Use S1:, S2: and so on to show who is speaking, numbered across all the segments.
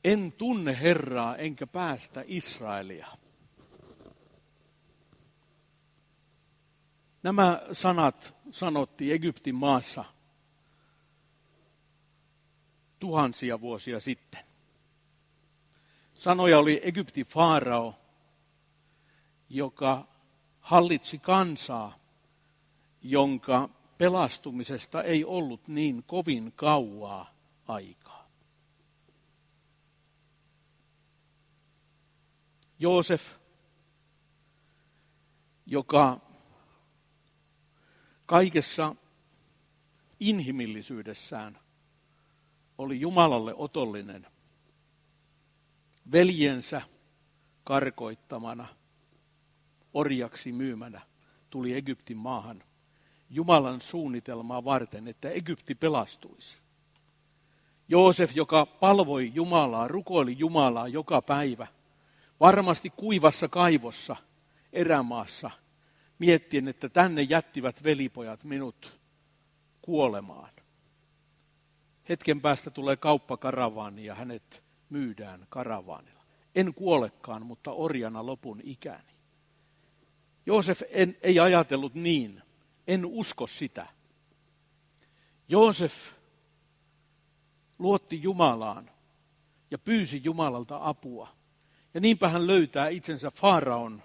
S1: En tunne Herraa enkä päästä Israelia. Nämä sanat sanottiin Egyptin maassa tuhansia vuosia sitten. Sanoja oli Egyptin faarao, joka hallitsi kansaa, jonka pelastumisesta ei ollut niin kovin kauaa aikaa. Joosef, joka kaikessa inhimillisyydessään oli Jumalalle otollinen, veljensä karkoittamana, orjaksi myymänä, tuli Egyptin maahan Jumalan suunnitelmaa varten, että Egypti pelastuisi. Joosef, joka palvoi Jumalaa, rukoili Jumalaa joka päivä, varmasti kuivassa kaivossa erämaassa, miettien, että tänne jättivät velipojat minut kuolemaan. Hetken päästä tulee kauppakaravaani ja hänet myydään karavaanilla. En kuolekaan, mutta orjana lopun ikäni. Joosef ei ajatellut niin. En usko sitä. Joosef luotti Jumalaan ja pyysi Jumalalta apua. Ja niinpä hän löytää itsensä faaraon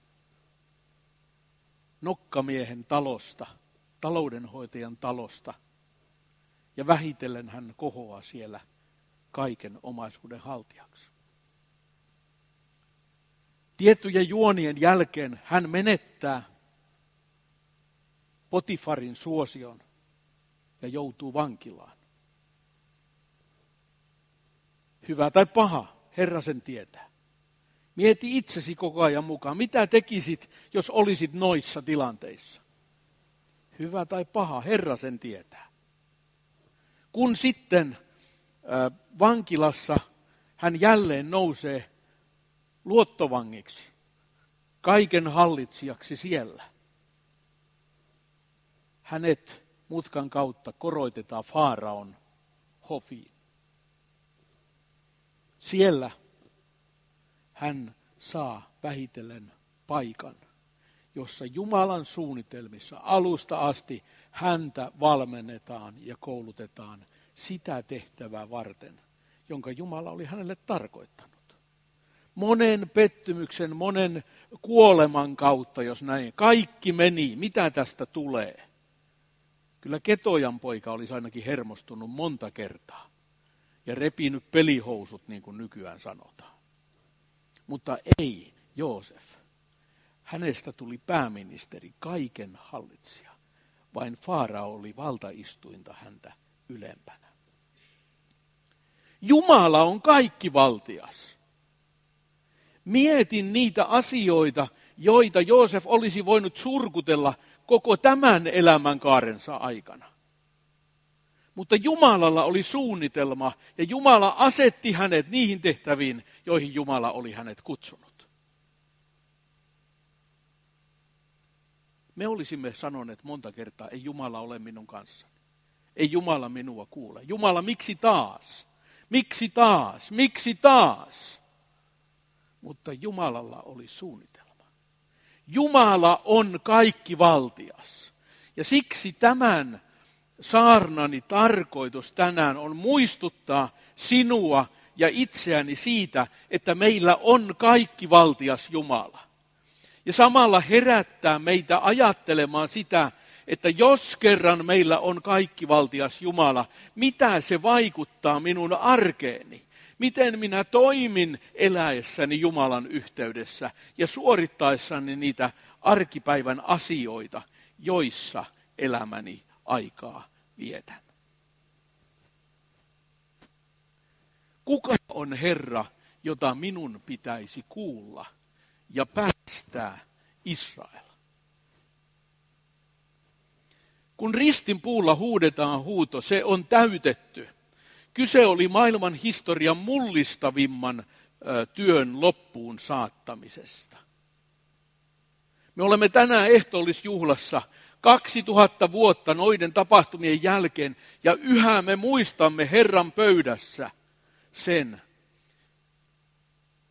S1: nokkamiehen talosta, taloudenhoitajan talosta. Ja vähitellen hän kohoaa siellä kaiken omaisuuden haltijaksi. Tiettyjen juonien jälkeen hän menettää Potifarin suosion ja joutuu vankilaan. Hyvä tai paha, Herra sen tietää. Mieti itsesi koko ajan mukaan. Mitä tekisit, jos olisit noissa tilanteissa? Hyvä tai paha, Herra sen tietää. Kun sitten vankilassa hän jälleen nousee luottovangiksi, kaiken hallitsijaksi siellä. Hänet mutkan kautta koroitetaan faaraon hofiin. Siellä hän saa vähitellen paikan, jossa Jumalan suunnitelmissa alusta asti häntä valmennetaan ja koulutetaan sitä tehtävää varten, jonka Jumala oli hänelle tarkoittanut. Monen pettymyksen, monen kuoleman kautta, jos näin, kaikki meni, mitä tästä tulee? Kyllä Ketojan poika olisi ainakin hermostunut monta kertaa ja repinyt pelihousut, niin kuin nykyään sanotaan. Mutta ei Joosef. Hänestä tuli pääministeri, kaiken hallitsija. Vain faarao oli valtaistuinta häntä ylempänä. Jumala on kaikkivaltias. Mietin niitä asioita, joita Joosef olisi voinut surkutella koko tämän elämänkaarensa aikana. Mutta Jumalalla oli suunnitelma ja Jumala asetti hänet niihin tehtäviin, joihin Jumala oli hänet kutsunut. Me olisimme sanoneet monta kertaa, ei Jumala ole minun kanssani. Ei Jumala minua kuule. Jumala, miksi taas? Miksi taas? Miksi taas? Mutta Jumalalla oli suunnitelma. Jumala on kaikkivaltias. Ja siksi tämän saarnani tarkoitus tänään on muistuttaa sinua ja itseäni siitä, että meillä on kaikkivaltias Jumala. Ja samalla herättää meitä ajattelemaan sitä, että jos kerran meillä on kaikkivaltias Jumala, mitä se vaikuttaa minun arkeeni? Miten minä toimin eläessäni Jumalan yhteydessä ja suorittaessani niitä arkipäivän asioita, joissa elämäni aikaa vietän? Kuka on Herra, jota minun pitäisi kuulla ja päästää Israel? Kun ristin puulla huudetaan huuto, se on täytetty. Kyse oli maailman historian mullistavimman työn loppuun saattamisesta. Me olemme tänään ehtoollisjuhlassa 2000 vuotta noiden tapahtumien jälkeen ja yhä me muistamme Herran pöydässä sen,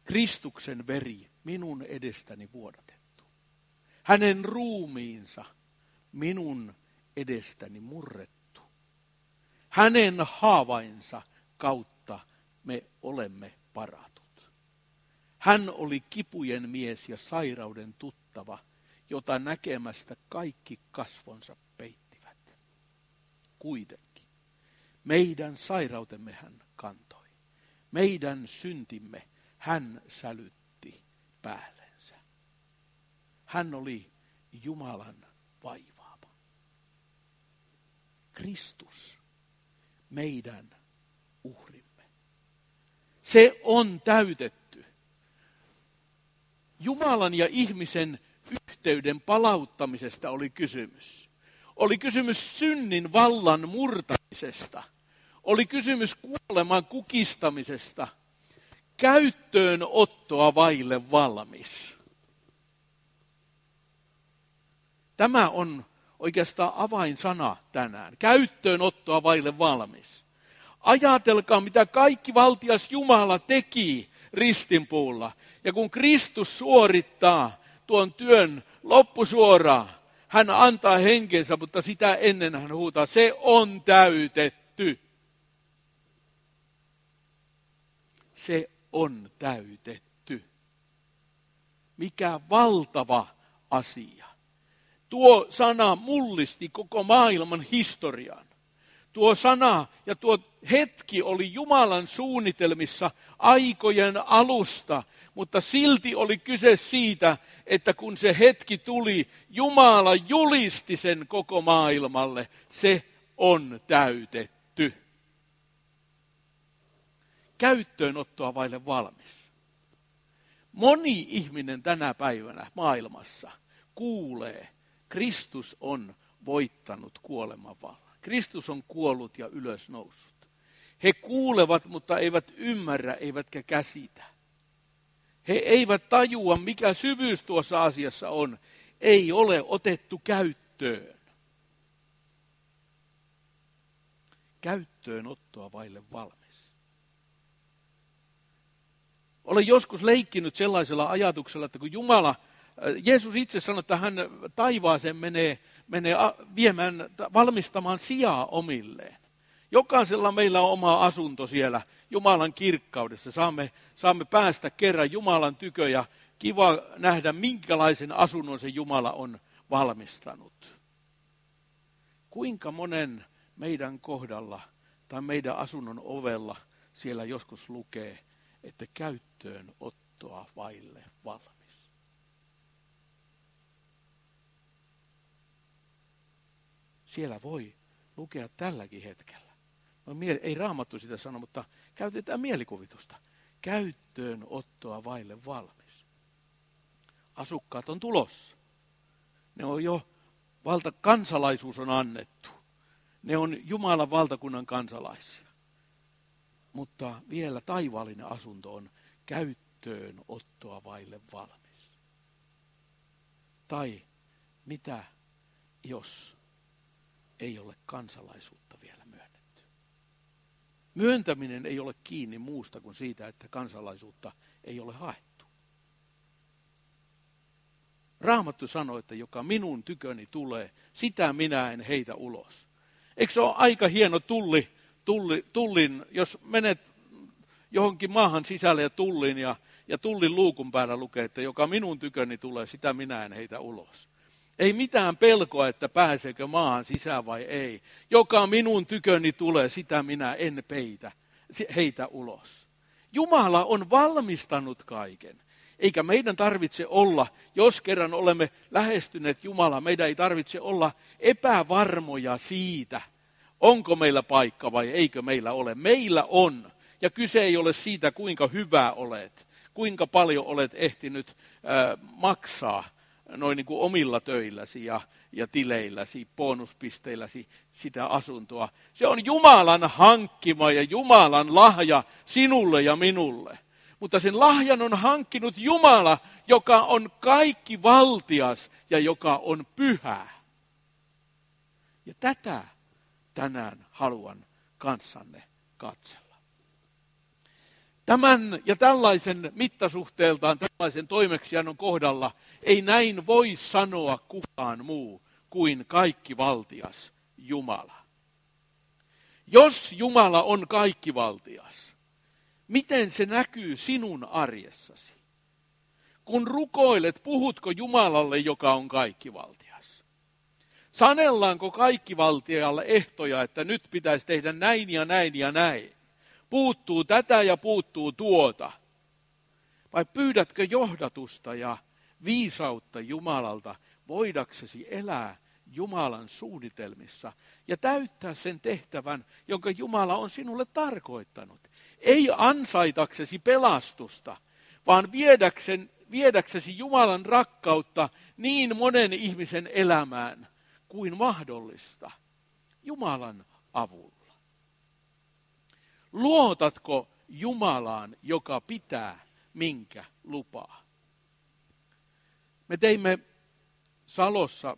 S1: Kristuksen veri minun edestäni vuodatettu. Hänen ruumiinsa minun edestäni murrettu. Hänen haavainsa kautta me olemme paratut. Hän oli kipujen mies ja sairauden tuttava, jota näkemästä kaikki kasvonsa peittivät. Kuitenkin meidän sairautemme hän kantoi. Meidän syntimme hän sälytti päällensä. Hän oli Jumalan vaivaama. Kristus, meidän uhrimme. Se on täytetty. Jumalan ja ihmisen yhteyden palauttamisesta oli kysymys. Oli kysymys synnin vallan murtamisesta. Oli kysymys kuoleman kukistamisesta. Käyttöönottoa vaille valmis. Tämä on oikeastaan avainsana tänään. Käyttöönottoa vaille valmis. Ajatelkaa, mitä kaikki valtias Jumala teki ristinpuulla. Ja kun Kristus suorittaa tuon työn loppusuoraan, hän antaa henkensä, mutta sitä ennen hän huutaa, se on täytetty. Se on täytetty. Mikä valtava asia. Tuo sana mullisti koko maailman historian. Tuo sana ja tuo hetki oli Jumalan suunnitelmissa aikojen alusta, mutta silti oli kyse siitä, että kun se hetki tuli, Jumala julisti sen koko maailmalle. Se on täytetty. Käyttöönottoa vaille valmis. Moni ihminen tänä päivänä maailmassa kuulee, Kristus on voittanut kuoleman vallan. Kristus on kuollut ja ylösnoussut. He kuulevat, mutta eivät ymmärrä, eivätkä käsitä. He eivät tajua, mikä syvyys tuossa asiassa on. Ei ole otettu käyttöön. Käyttöönottoa vaille valmis. Olen joskus leikkinyt sellaisella ajatuksella, että kun Jeesus itse sanoi, että hän taivaaseen menee valmistamaan sijaa omilleen. Jokaisella meillä on oma asunto siellä Jumalan kirkkaudessa. Saamme päästä kerran Jumalan tykö ja kiva nähdä, minkälaisen asunnon se Jumala on valmistanut. Kuinka monen meidän kohdalla tai meidän asunnon ovella siellä joskus lukee, että käyttöönottoa vaille valmis. Siellä voi lukea tälläkin hetkellä. No, ei Raamattu sitä sano, mutta käytetään mielikuvitusta. Käyttöönottoa vaille valmis. Asukkaat on tulossa. Ne on jo, kansalaisuus on annettu. Ne on Jumalan valtakunnan kansalaisia. Mutta vielä taivaallinen asunto on käyttöönottoa vaille valmis. Tai mitä jos ei ole kansalaisuutta vielä myönnetty? Myöntäminen ei ole kiinni muusta kuin siitä, että kansalaisuutta ei ole haettu. Raamattu sanoo, että joka minun tyköni tulee, sitä minä en heitä ulos. Eikö se ole aika hieno tullin, jos menet johonkin maahan sisälle ja tullin luukun päällä lukee, että joka minun tyköni tulee, sitä minä en heitä ulos. Ei mitään pelkoa, että pääseekö maahan sisään vai ei. Joka minun tyköni tulee, sitä minä en heitä ulos. Jumala on valmistanut kaiken. Eikä meidän tarvitse olla, jos kerran olemme lähestyneet Jumalaa, meidän ei tarvitse olla epävarmoja siitä, onko meillä paikka vai eikö meillä ole. Meillä on. Ja kyse ei ole siitä, kuinka hyvä olet, kuinka paljon olet ehtinyt maksaa noin niin kuin omilla töilläsi ja tileilläsi, bonuspisteilläsi sitä asuntoa. Se on Jumalan hankkima ja Jumalan lahja sinulle ja minulle. Mutta sen lahjan on hankkinut Jumala, joka on kaikki valtias ja joka on pyhä. Ja tätä tänään haluan kanssanne katsella. Tämän ja tällaisen mittasuhteeltaan, tällaisen toimeksiannon kohdalla ei näin voi sanoa kukaan muu kuin kaikkivaltias Jumala. Jos Jumala on kaikkivaltias, miten se näkyy sinun arjessasi? Kun rukoilet, puhutko Jumalalle, joka on kaikkivaltias? Sanellaanko kaikkivaltialle ehtoja, että nyt pitäisi tehdä näin ja näin ja näin? Puuttuu tätä ja puuttuu tuota. Vai pyydätkö johdatusta ja viisautta Jumalalta, voidaksesi elää Jumalan suunnitelmissa ja täyttää sen tehtävän, jonka Jumala on sinulle tarkoittanut? Ei ansaitaksesi pelastusta, vaan viedäksesi Jumalan rakkautta niin monen ihmisen elämään kuin mahdollista Jumalan avulla. Luotatko Jumalaan, joka pitää minkä lupaa? Me teimme Salossa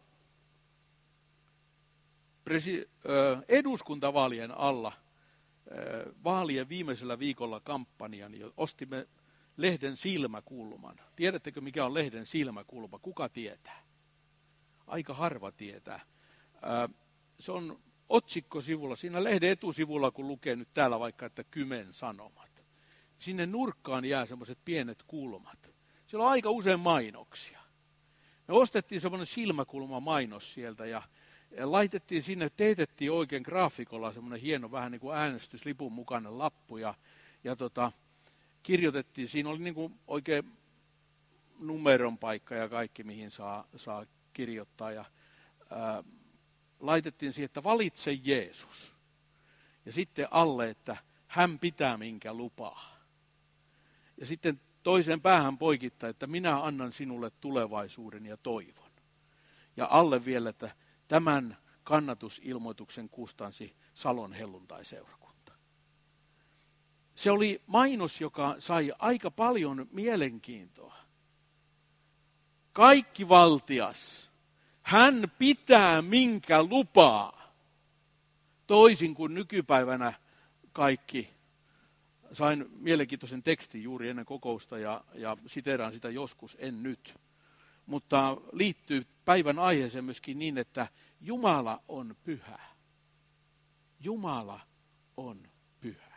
S1: eduskuntavaalien alla vaalien viimeisellä viikolla kampanjan, ostimme lehden silmäkulman. Tiedättekö, mikä on lehden silmäkulma? Kuka tietää? Aika harva tietää. Se on otsikkosivulla, siinä lehden etusivulla, kun lukee nyt täällä vaikka, että Kymen Sanomat. Sinne nurkkaan jää semmoiset pienet kulmat. Siellä on aika usein mainoksia. Me ostettiin semmoinen silmäkulmamainos sieltä ja laitettiin sinne, teetettiin oikein graafikolla semmoinen hieno vähän niin kuin äänestyslipun mukainen lappu ja kirjoitettiin, siinä oli niin kuin oikein numeron paikka ja kaikki, mihin saa kirjoittaa ja laitettiin siihen, että valitse Jeesus. Ja sitten alle, että hän pitää minkä lupaa. Ja sitten toiseen päähän poikittaa, että minä annan sinulle tulevaisuuden ja toivon. Ja alle vielä, että tämän kannatusilmoituksen kustansi Salon helluntai-seurakunta. Se oli mainos, joka sai aika paljon mielenkiintoa. Kaikkivaltias. Hän pitää minkä lupaa. Toisin kuin nykypäivänä kaikki. Sain mielenkiintoisen tekstin juuri ennen kokousta ja siteeraan sitä joskus, en nyt. Mutta liittyy päivän aiheeseen myöskin niin, että Jumala on pyhä. Jumala on pyhä.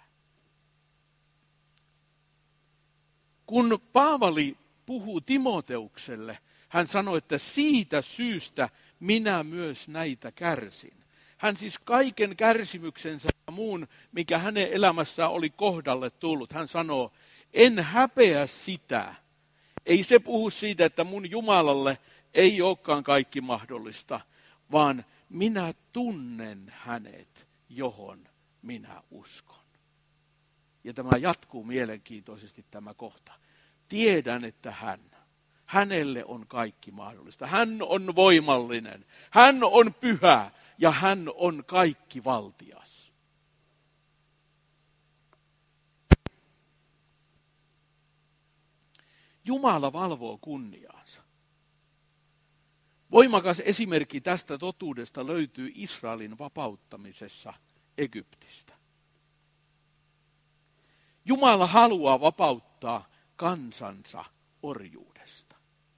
S1: Kun Paavali puhuu Timoteukselle, hän sanoi, että siitä syystä minä myös näitä kärsin. Hän siis kaiken kärsimyksensä ja muun, mikä hänen elämässään oli kohdalle tullut, hän sanoo, en häpeä sitä. Ei se puhu siitä, että mun Jumalalle ei olekaan kaikki mahdollista, vaan minä tunnen hänet, johon minä uskon. Ja tämä jatkuu mielenkiintoisesti tämä kohta. Tiedän, että hänelle on kaikki mahdollista. Hän on voimallinen, hän on pyhä ja hän on kaikkivaltias. Jumala valvoo kunniaansa. Voimakas esimerkki tästä totuudesta löytyy Israelin vapauttamisessa Egyptistä. Jumala haluaa vapauttaa kansansa orjuudesta.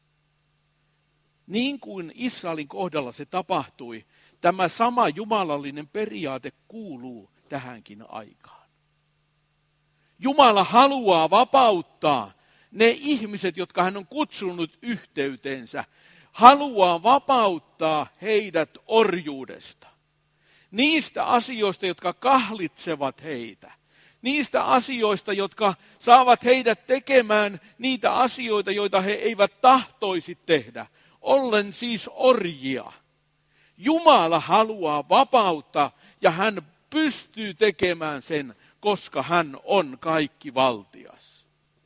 S1: Niin kuin Israelin kohdalla se tapahtui, tämä sama jumalallinen periaate kuuluu tähänkin aikaan. Jumala haluaa vapauttaa ne ihmiset, jotka hän on kutsunut yhteyteensä, haluaa vapauttaa heidät orjuudesta. Niistä asioista, jotka kahlitsevat heitä. Niistä asioista, jotka saavat heidät tekemään niitä asioita, joita he eivät tahtoisi tehdä. Ollen siis orjia. Jumala haluaa vapauttaa ja hän pystyy tekemään sen, koska hän on kaikkivaltias.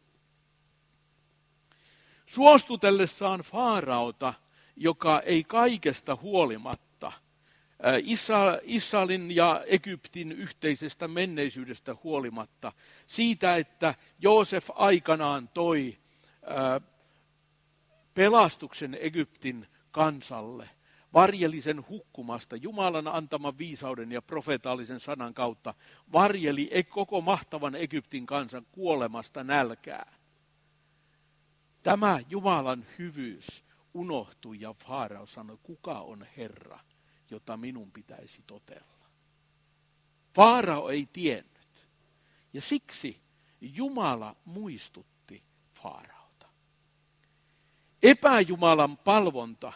S1: Suostutellessaan Faaraota, joka ei kaikesta huolimatta, Israelin ja Egyptin yhteisestä menneisyydestä huolimatta, siitä, että Joosef aikanaan toi pelastuksen Egyptin kansalle, varjeli sen hukkumasta Jumalan antaman viisauden ja profeetallisen sanan kautta, varjeli koko mahtavan Egyptin kansan kuolemasta nälkään. Tämä Jumalan hyvyys unohtui ja Faarao sanoi, kuka on Herra, jota minun pitäisi totella. Faarao ei tiennyt ja siksi Jumala muistutti Faaraota. Epäjumalan palvonta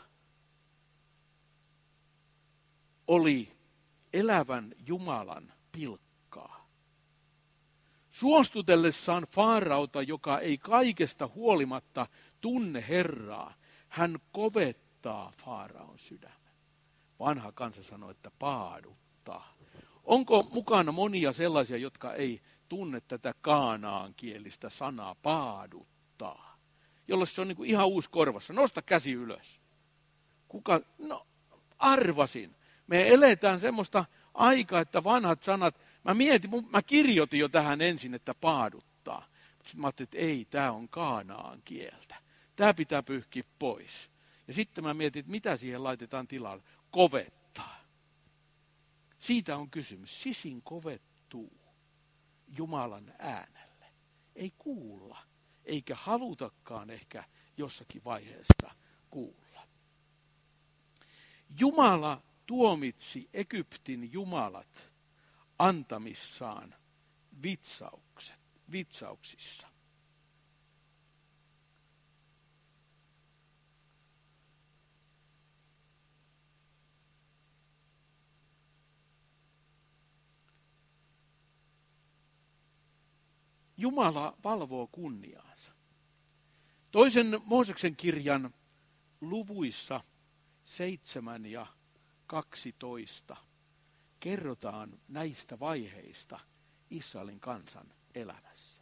S1: oli elävän Jumalan pilkkaa. Suostutellessaan Faaraota, joka ei kaikesta huolimatta tunne Herraa, hän kovettaa Faaraon sydämen. Vanha kansa sanoi, että paaduttaa. Onko mukana monia sellaisia, jotka ei tunne tätä kaanaankielistä sanaa paaduttaa, jolle se on niin kuin ihan uusi korvassa? Nosta käsi ylös. Kuka? No, arvasin. Me eletään semmoista aikaa, että vanhat sanat, mä kirjoitin jo tähän ensin, että paaduttaa. Sitten mä ajattelin, että ei, tämä on kaanaan kieltä. Tämä pitää pyyhkiä pois. Ja sitten mä mietin, että mitä siihen laitetaan tilalle. Kovettaa. Siitä on kysymys. Sisin kovettuu Jumalan äänelle. Ei kuulla, eikä halutakaan ehkä jossakin vaiheessa kuulla. Jumala tuomitsi Egyptin jumalat antamissaan vitsauksissa. Jumala valvoo kunniaansa. Toisen Mooseksen kirjan luvuissa 7 ja 12 kerrotaan näistä vaiheista Israelin kansan elämässä.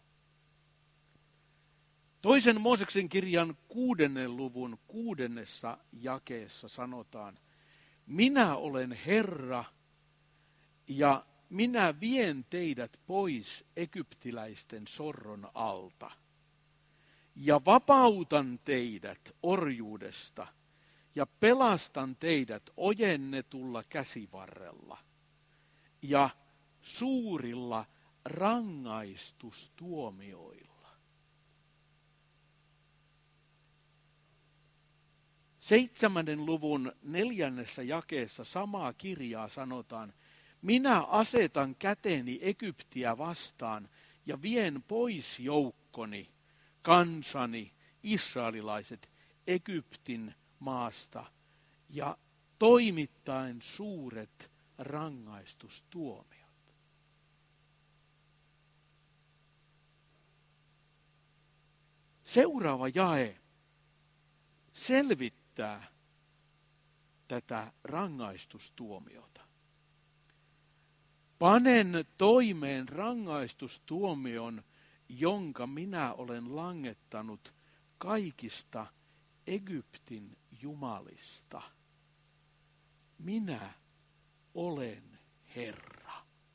S1: Toisen Mooseksen kirjan 6. luvun 6. jakeessa sanotaan, minä olen Herra ja minä vien teidät pois egyptiläisten sorron alta ja vapautan teidät orjuudesta ja pelastan teidät ojennetulla käsivarrella ja suurilla rangaistustuomioilla. 7. luvun 4. jakeessa samaa kirjaa sanotaan, minä asetan käteni Egyptiä vastaan ja vien pois joukkoni, kansani, israelilaiset Egyptin maasta ja toimittaen suuret rangaistustuomiot. Seuraava jae selvittää tätä rangaistustuomiota. Panen toimeen rangaistustuomion, jonka minä olen langettanut kaikista Egyptin jumalista. Minä olen Herra.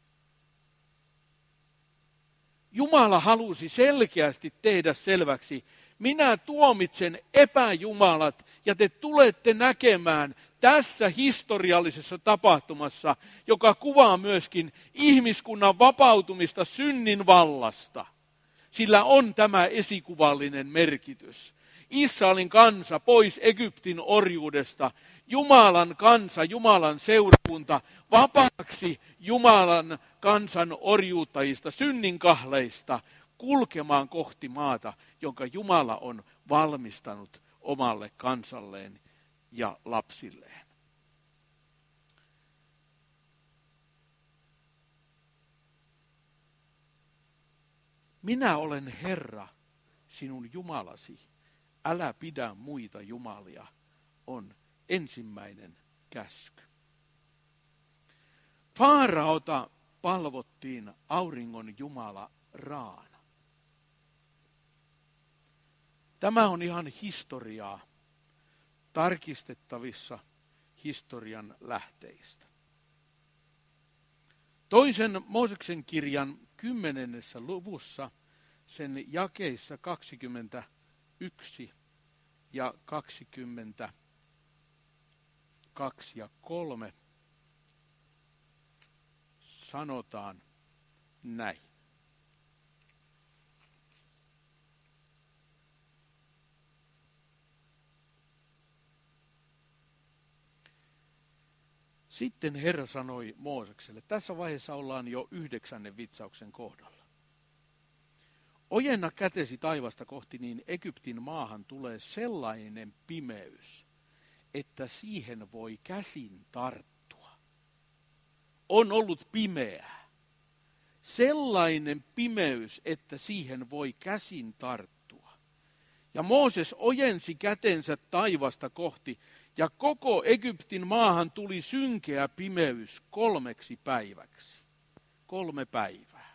S1: Jumala halusi selkeästi tehdä selväksi, minä tuomitsen epäjumalat ja te tulette näkemään tässä historiallisessa tapahtumassa, joka kuvaa myöskin ihmiskunnan vapautumista synnin vallasta. Sillä on tämä esikuvallinen merkitys. Israelin kansa pois Egyptin orjuudesta, Jumalan kansa, Jumalan seurakunta vapaaksi Jumalan kansan orjuuttajista, synninkahleista, kulkemaan kohti maata, jonka Jumala on valmistanut omalle kansalleen ja lapsilleen. Minä olen Herra, sinun Jumalasi, älä pidä muita jumalia, on ensimmäinen käsky. Faaraota palvottiin auringon jumala Raana. Tämä on ihan historiaa, tarkistettavissa historian lähteistä. Toisen Mooseksen kirjan 10. luvussa, sen jakeissa 21 ja 22 2 ja 3 sanotaan näin. Sitten Herra sanoi Moosekselle, tässä vaiheessa ollaan jo 9. vitsauksen kohdalla. Ojenna kätesi taivasta kohti, niin Egyptin maahan tulee sellainen pimeys, että siihen voi käsin tarttua. On ollut pimeää. Sellainen pimeys, että siihen voi käsin tarttua. Ja Mooses ojensi kätensä taivasta kohti, ja koko Egyptin maahan tuli synkeä pimeys 3 päiväksi. 3 päivää.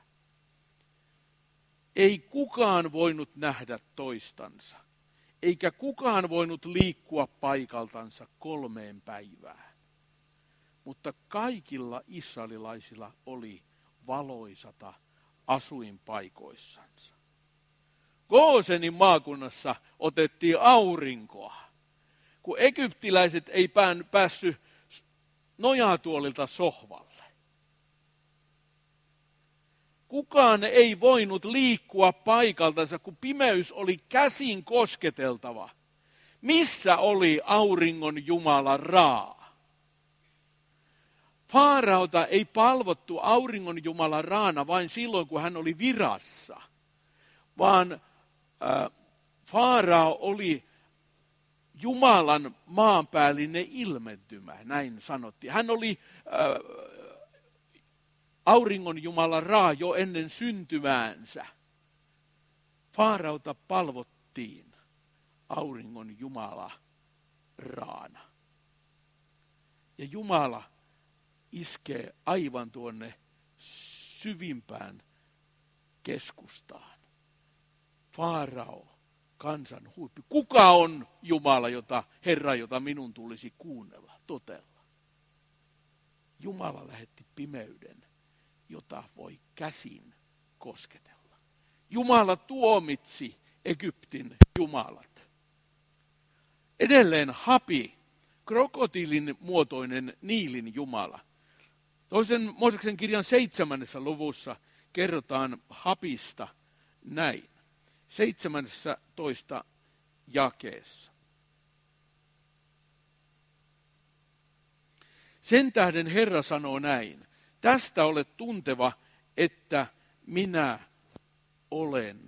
S1: Ei kukaan voinut nähdä toistansa, eikä kukaan voinut liikkua paikaltansa 3 päivään. Mutta kaikilla israelilaisilla oli valoisata asuinpaikoissansa. Goosenin maakunnassa otettiin aurinkoa, kun egyptiläiset ei päässyt nojatuolilta sohvalle. Kukaan ei voinut liikkua paikaltansa, kun pimeys oli käsin kosketeltava. Missä oli auringon Jumala Ra? Faaraota ei palvottu auringon Jumala Raana vain silloin, kun hän oli virassa, vaan Faarao oli Jumalan maanpäällinen ilmentymä, näin sanottiin. Hän oli auringon Jumala Ra jo ennen syntymäänsä. Faaraota palvottiin auringon Jumala Raana. Ja Jumala iskee aivan tuonne syvimpään keskustaan. Faarao, kansan huippu. Kuka on Jumala, Herra, jota minun tulisi kuunnella, totella? Jumala lähetti pimeyden, jota voi käsin kosketella. Jumala tuomitsi Egyptin jumalat. Edelleen Hapi, krokotiilin muotoinen Niilin jumala. Toisen Mooseksen kirjan 7. luvussa kerrotaan Hapista näin. 17. jakeessa. Sen tähden Herra sanoo näin. Tästä olet tunteva, että minä olen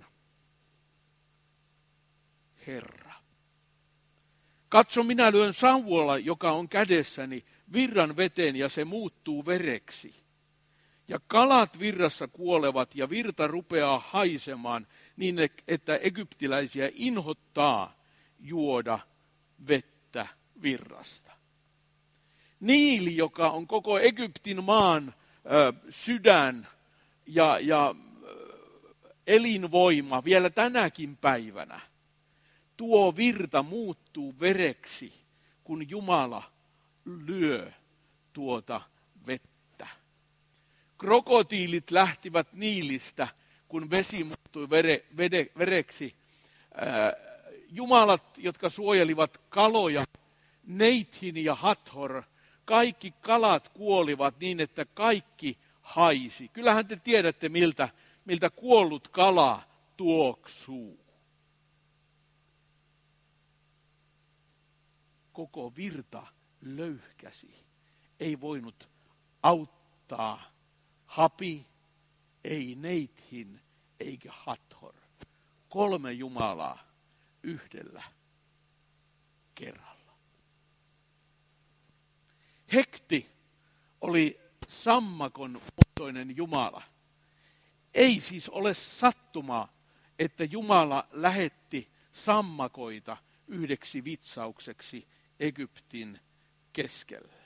S1: Herra. Katso, minä lyön sauvolla, joka on kädessäni, virran veteen ja se muuttuu vereksi. Ja kalat virrassa kuolevat ja virta rupeaa haisemaan niin, että egyptiläisiä inhottaa juoda vettä virrasta. Niili, joka on koko Egyptin maan sydän ja elinvoima vielä tänäkin päivänä, tuo virta muuttuu vereksi, kun Jumala lyö tuota vettä. Krokotiilit lähtivät Niilistä, kun vesi muuttui vereksi. Jumalat, jotka suojelivat kaloja, Neithin ja Hathor, kaikki kalat kuolivat niin, että kaikki haisi. Kyllähän te tiedätte, miltä kuollut kala tuoksuu. Koko virta löyhkäsi. Ei voinut auttaa Hapi, ei Neithin eikä Hathor. 3 jumalaa yhdellä kerralla. Hekti oli sammakon muotoinen jumala. Ei siis ole sattumaa, että Jumala lähetti sammakoita yhdeksi vitsaukseksi Egyptin keskelle.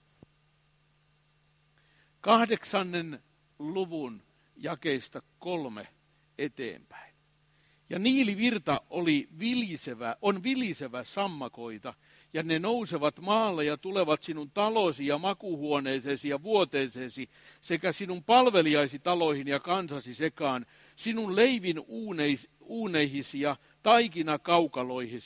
S1: 8. luvun jakeista 3 eteenpäin. Ja Niilivirta on vilisevä sammakoita, ja ne nousevat maalle ja tulevat sinun talosi ja makuhuoneeseesi ja vuoteeseesi sekä sinun palvelijaisi taloihin ja kansasi sekaan, sinun leivin uuneihisi ja taikina kaukaloihisi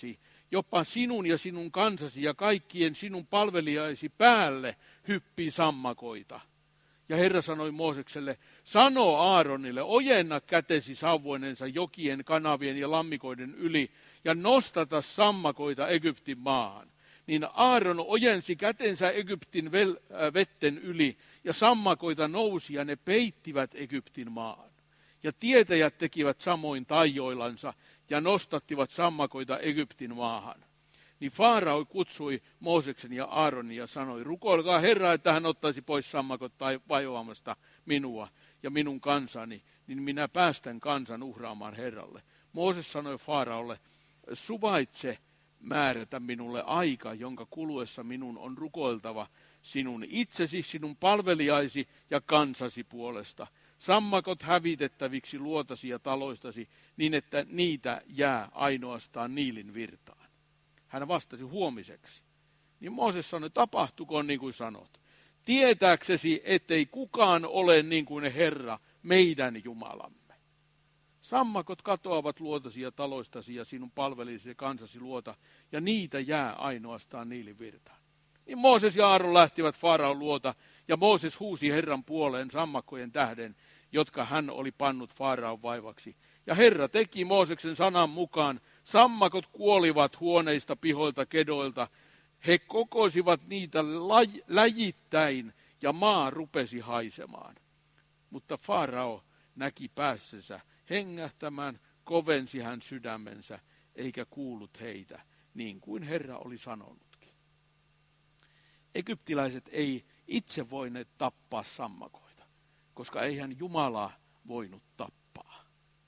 S1: jopa sinun ja sinun kansasi ja kaikkien sinun palvelijaisi päälle hyppii sammakoita. Ja Herra sanoi Moosekselle, sano Aaronille, ojenna kätesi sauvoinensa jokien, kanavien ja lammikoiden yli ja nostata sammakoita Egyptin maahan. Niin Aaron ojensi kätensä Egyptin vetten yli ja sammakoita nousi ja ne peittivät Egyptin maan. Ja tietäjät tekivät samoin taijoillansa ja nostattivat sammakoita Egyptin maahan. Niin Faarao kutsui Mooseksen ja Aaronin ja sanoi, rukoilkaa Herraa, että hän ottaisi pois sammakot tai vajoamasta minua ja minun kansani, niin minä päästän kansan uhraamaan Herralle. Mooses sanoi Faaraolle, suvaitse määrätä minulle aika, jonka kuluessa minun on rukoiltava sinun itsesi, sinun palvelijaisi ja kansasi puolesta. Sammakot hävitettäviksi luotasi ja taloistasi, niin että niitä jää ainoastaan Niilin virtaan. Hän vastasi huomiseksi. Niin Mooses sanoi, tapahtukoon niin kuin sanot. Tietääksesi, ettei kukaan ole niin kuin Herra, meidän Jumalamme. Sammakot katoavat luotasi ja taloistasi ja sinun palvelijasi ja kansasi luota, ja niitä jää ainoastaan Niilin virtaan. Niin Mooses ja Aaron lähtivät Faaraon luota, ja Mooses huusi Herran puoleen sammakkojen tähden, jotka hän oli pannut Faaraon vaivaksi. Ja Herra teki Mooseksen sanan mukaan, sammakot kuolivat huoneista, pihoilta, kedoilta. He kokosivat niitä läjittäin, ja maa rupesi haisemaan. Mutta Faarao näki päässänsä hengähtämään, kovensi hän sydämensä, eikä kuullut heitä, niin kuin Herra oli sanonutkin. Egyptiläiset ei itse voineet tappaa sammakoita, koska eihän Jumala voinut tappaa.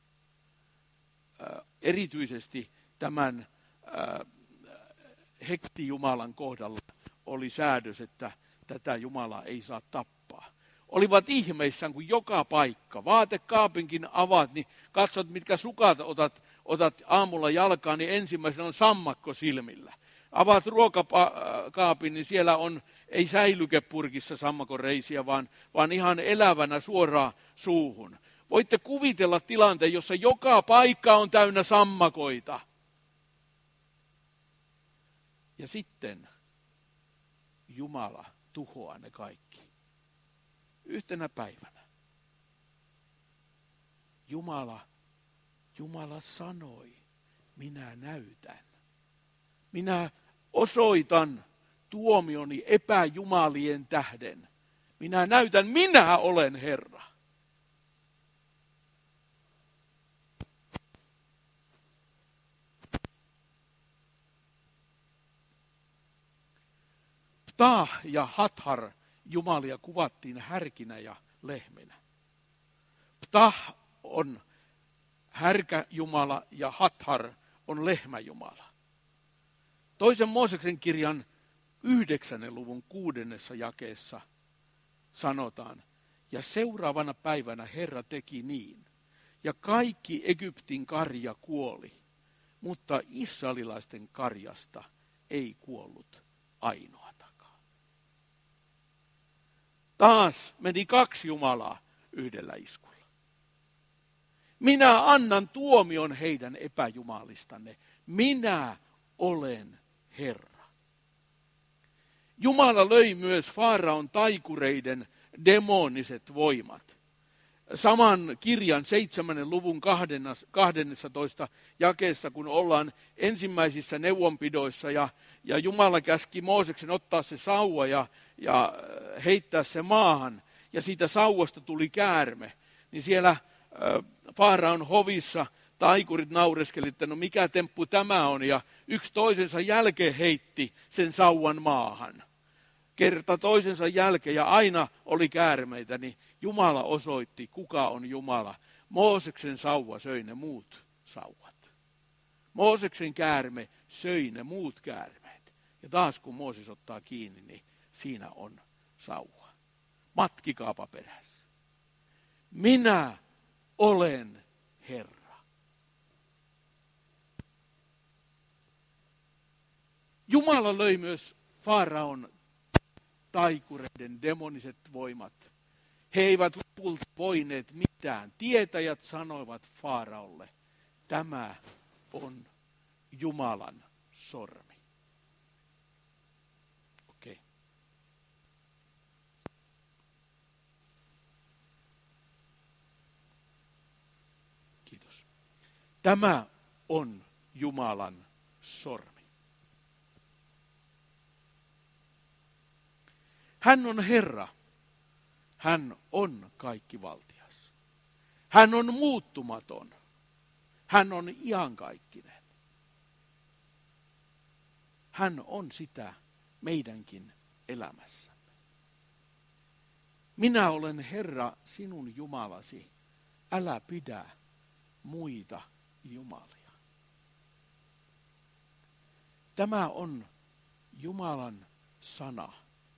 S1: Erityisesti tämän hektijumalan kohdalla oli säädös, että tätä Jumalaa ei saa tappaa. Olivat ihmeissään, kun joka paikka, vaatekaapinkin avaat, niin katsot, mitkä sukat otat aamulla jalkaan, niin ensimmäisenä on sammakko silmillä. Avaat ruokakaapin, niin siellä on, ei säilykepurkissa sammakoreisiä, vaan ihan elävänä suoraan suuhun. Voitte kuvitella tilanteen, jossa joka paikka on täynnä sammakoita. Ja sitten Jumala tuhoaa ne kaikki. Yhtenä päivänä. Jumala sanoi, minä näytän. Minä osoitan tuomioni epäjumalien tähden. Minä näytän, minä olen Herra. Ptah ja Hathar jumalia kuvattiin härkinä ja lehminä. Ptah on härkäjumala ja Hathar on lehmäjumala. Toisen Mooseksen kirjan 9. luvun 6. jakeessa sanotaan, ja seuraavana päivänä Herra teki niin, ja kaikki Egyptin karja kuoli, mutta israelilaisten karjasta ei kuollut ainoatakaan. Taas meni 2 jumalaa yhdellä iskulla. Minä annan tuomion heidän epäjumalistanne. Minä olen Herra. Jumala löi myös Faaraon taikureiden demoniset voimat. Saman kirjan 7. luvun 12. jakeessa, kun ollaan ensimmäisissä neuvonpidoissa ja Jumala käski Mooseksen ottaa se sauva ja heittää se maahan ja siitä sauvasta tuli käärme, niin siellä Faaraon hovissa taikurit naureskelivat, että no mikä temppu tämä on, ja yksi toisensa jälkeen heitti sen sauvan maahan. Kerta toisensa jälkeen, ja aina oli käärmeitä, niin Jumala osoitti, kuka on Jumala. Mooseksen sauva söi ne muut sauvat. Mooseksen käärme söi ne muut käärmeet. Ja taas kun Mooses ottaa kiinni, niin siinä on sauva. Matkikaapa perässä. Minä olen Herra. Jumala löi myös Faaraon taikureiden demoniset voimat. He eivät lopulta voineet mitään. Tietäjät sanoivat Faaraolle, tämä on Jumalan sormi. Okei. Kiitos. Tämä on Jumalan sormi. Hän on Herra. Hän on kaikkivaltias. Hän on muuttumaton. Hän on iankaikkinen. Hän on sitä meidänkin elämässämme. Minä olen Herra, sinun Jumalasi. Älä pidä muita jumalia. Tämä on Jumalan sana.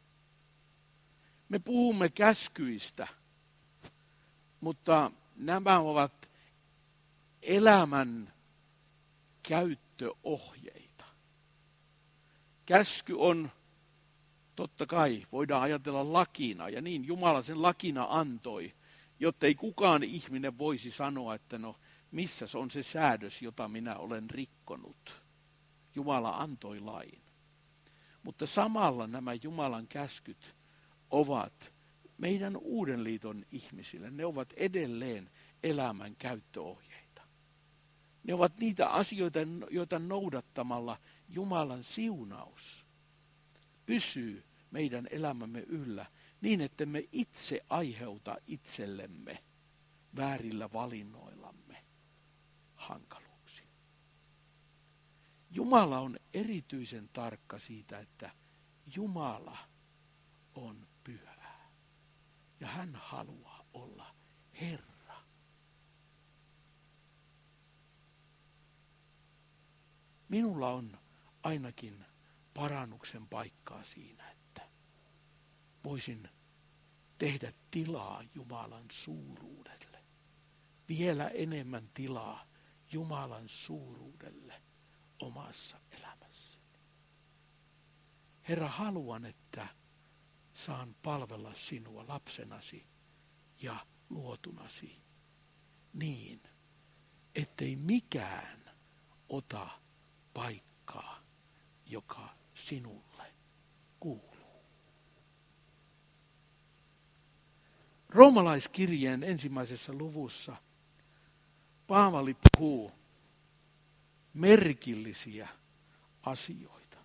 S1: Me puhumme käskyistä, mutta nämä ovat elämän käyttöohjeita. Käsky on, totta kai, voidaan ajatella lakina, ja niin Jumala sen lakina antoi, jotta ei kukaan ihminen voisi sanoa, että no, missä on se säädös, jota minä olen rikkonut. Jumala antoi lain. Mutta samalla nämä Jumalan käskyt ovat meidän uuden liiton ihmisille. Ne ovat edelleen elämän käyttöohjeita. Ne ovat niitä asioita, joita noudattamalla Jumalan siunaus pysyy meidän elämämme yllä niin, että me itse aiheuta itsellemme väärillä valinnoillamme hankaluuksia. Jumala on erityisen tarkka siitä, että Jumala on pyhä ja hän haluaa olla Herra. Minulla on ainakin parannuksen paikkaa siinä, että voisin tehdä tilaa Jumalan suuruudelle. Vielä enemmän tilaa Jumalan suuruudelle omassa elämässäni. Herra, haluan, että saan palvella sinua lapsenasi ja luotunasi niin, ettei mikään ota paikkaa, joka sinulle kuuluu. Roomalaiskirjeen 1. luvussa Paavali puhuu merkillisiä asioita.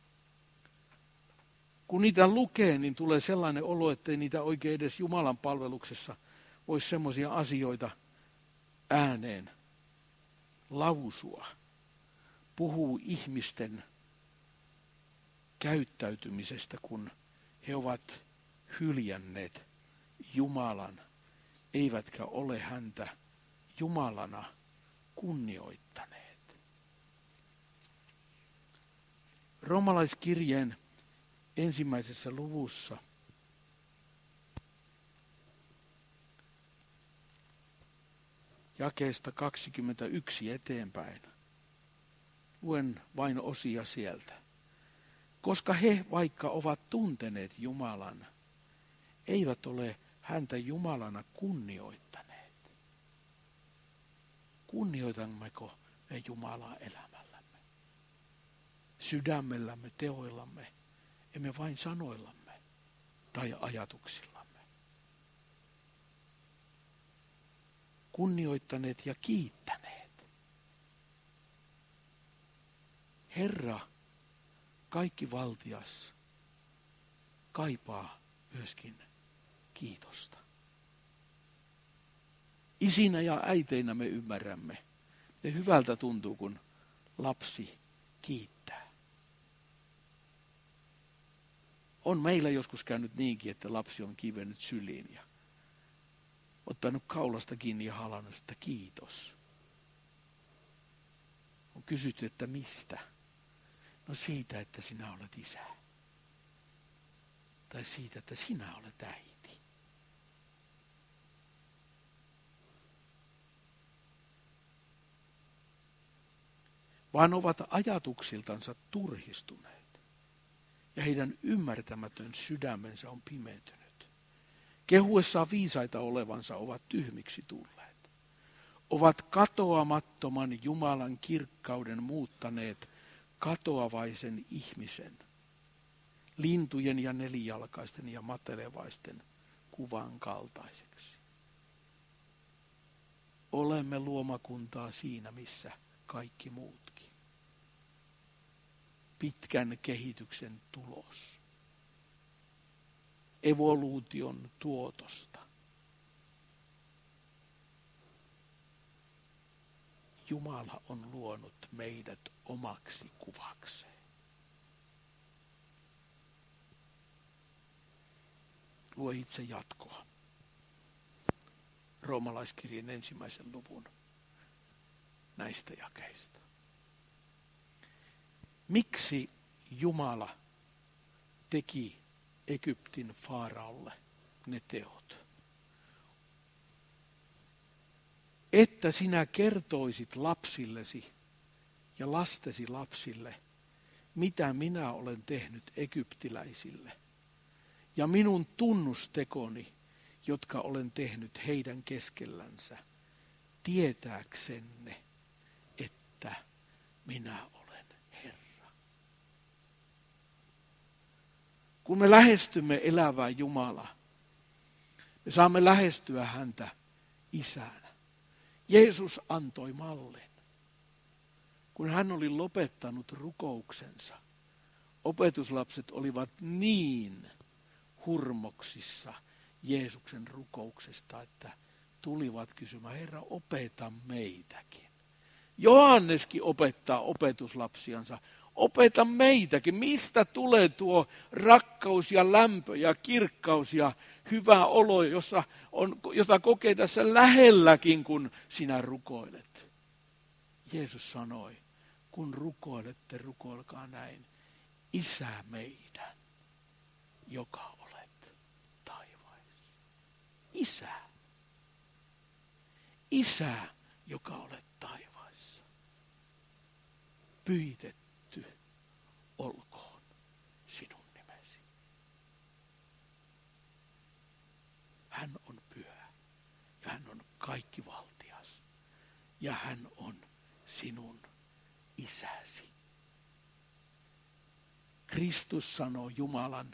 S1: Kun niitä lukee, niin tulee sellainen olo, ettei niitä oikein edes Jumalan palveluksessa voisi semmoisia asioita ääneen lausua. Puhuu ihmisten käyttäytymisestä, kun he ovat hyljänneet Jumalan, eivätkä ole häntä Jumalana kunnioittaneet. Roomalaiskirjeen 1. luvussa jakeesta 21 eteenpäin. Luen vain osia sieltä. Koska he, vaikka ovat tunteneet Jumalan, eivät ole häntä Jumalana kunnioittaneet. Kunnioitammeko me Jumalaa elämällämme? Sydämellämme, teoillamme, emme vain sanoillamme tai ajatuksillamme. Kunnioittaneet ja kiittäneet. Herra, kaikkivaltias, kaipaa myöskin kiitosta. Isinä ja äiteinä me ymmärrämme. Ja hyvältä tuntuu, kun lapsi kiittää. On meillä joskus käynyt niinkin, että lapsi on kivennyt syliin ja ottanut kaulasta kiinni ja halannut, että kiitos. On kysytty, että mistä? No siitä, että sinä olet isä. Tai siitä, että sinä olet äiti. Vaan ovat ajatuksiltansa turhistuneet. Ja heidän ymmärtämätön sydämensä on pimentynyt. Kehuessaan viisaita olevansa ovat tyhmiksi tulleet. Ovat katoamattoman Jumalan kirkkauden muuttaneet katoavaisen ihmisen, lintujen ja nelijalkaisten ja matelevaisten kuvan kaltaiseksi. Olemme luomakuntaa siinä, missä kaikki muutkin. Pitkän kehityksen tulos. Evoluution tuotosta. Jumala on luonut meidät omaksi kuvakseen. Lue itse jatkoa. Roomalaiskirjeen 1. luvun näistä jakeista. Miksi Jumala teki Egyptin faaraolle ne teot? Että sinä kertoisit lapsillesi ja lastesi lapsille, mitä minä olen tehnyt egyptiläisille, ja minun tunnustekoni, jotka olen tehnyt heidän keskellänsä, tietääksenne, että minä olen Herra. Kun me lähestymme elävää Jumalaa, me saamme lähestyä häntä isänä. Jeesus antoi mallin. Kun hän oli lopettanut rukouksensa, opetuslapset olivat niin hurmoksissa Jeesuksen rukouksesta, että tulivat kysymään, Herra, opeta meitäkin. Johanneskin opettaa opetuslapsiansa, opeta meitäkin. Mistä tulee tuo rakkaus ja lämpö ja kirkkaus ja hyvä olo, jota kokee tässä lähelläkin, kun sinä rukoilet. Jeesus sanoi, kun rukoilette, rukoilkaa näin. Isä meidän, joka olet taivaissa. Isä. Isä, joka olet taivaissa. Pyhitetty olkoon sinun nimesi. Hän on pyhä ja hän on kaikkivaltias ja hän on sinun isäsi. Kristus sanoo Jumalan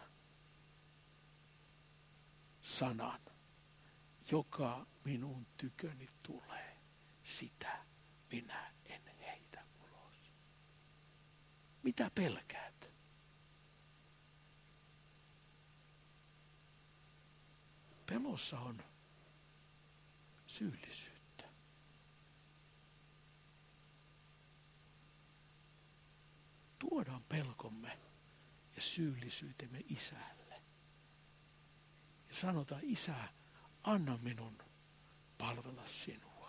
S1: sanan, joka minun tyköni tulee, sitä minä en heitä ulos. Mitä pelkäät? Pelossa on syyllisyyttä. Tuodaan pelkomme ja syyllisyytemme isälle. Ja sanotaan, Isä, anna minun palvella sinua.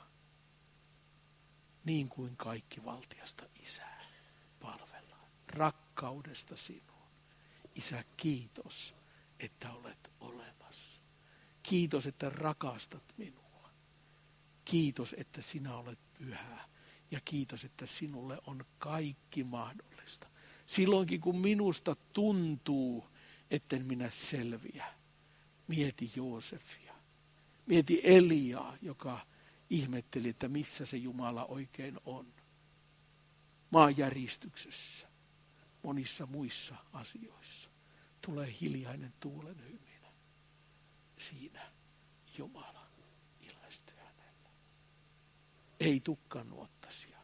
S1: Niin kuin kaikki valtiasta Isää palvellaan. Rakkaudesta sinuun. Isä, kiitos, että olet olemassa. Kiitos, että rakastat minua. Kiitos, että sinä olet pyhä. Ja kiitos, että sinulle on kaikki mahdollista. Silloinkin, kun minusta tuntuu, etten minä selviä. Mieti Joosefia. Mieti Eliaa, joka ihmetteli, että missä se Jumala oikein on. Maanjäristyksessä, monissa muissa asioissa. Tulee hiljainen tuulen hyminä. Siinä Jumala ilmestyy hänelle. Ei tukkanuottasia.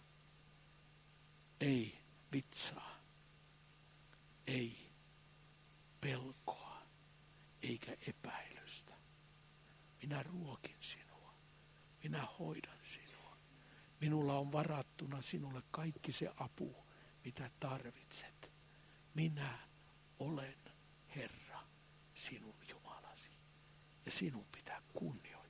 S1: Ei vitsaa. Ei pelkoa. Eikä epäilystä. Minä ruokin sinua. Minä hoidan sinua. Minulla on varattuna sinulle kaikki se apu, mitä tarvitset. Minä olen Herra, sinun Jumalasi. Ja sinun pitää kunnioittaa